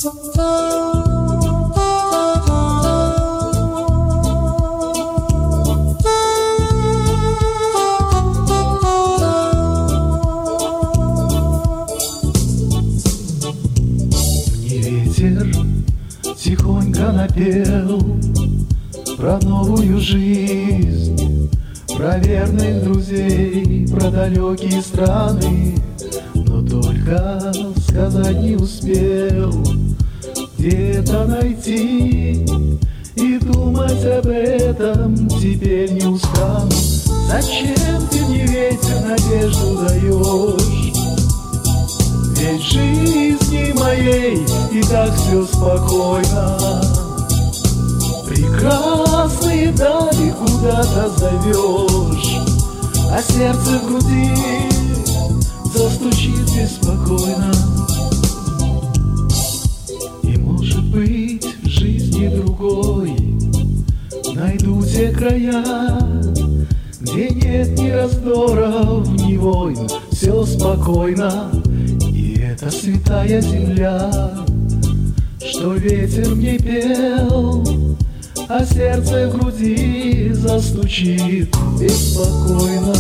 Тихонько напел про новую жизнь, про верных друзей, про далекие страны, но только сказать не успел, где это найти, и думать об этом теперь не устану. Зачем ты мне ветер надежду даешь? Ведь в жизни моей и так все спокойно. Прекрасные дали куда-то зовешь, а сердце в груди застучит беспокойно. И может быть в жизни другой найду те края, где нет ни раздоров, ни войн, все спокойно. Это святая земля, что ветер мне пел, а сердце в груди застучит беспокойно.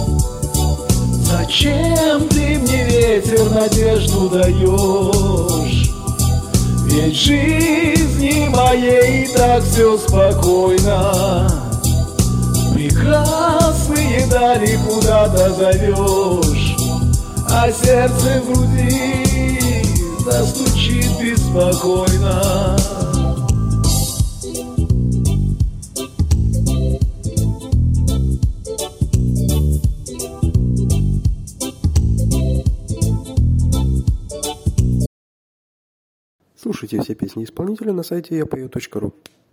Зачем ты мне, ветер, надежду даешь? Ведь в жизни моей и так все спокойно. Прекрасные дали куда-то зовешь, а сердце в груди застучит беспокойно. Слушайте все песни исполнителя на сайте yapою.ru.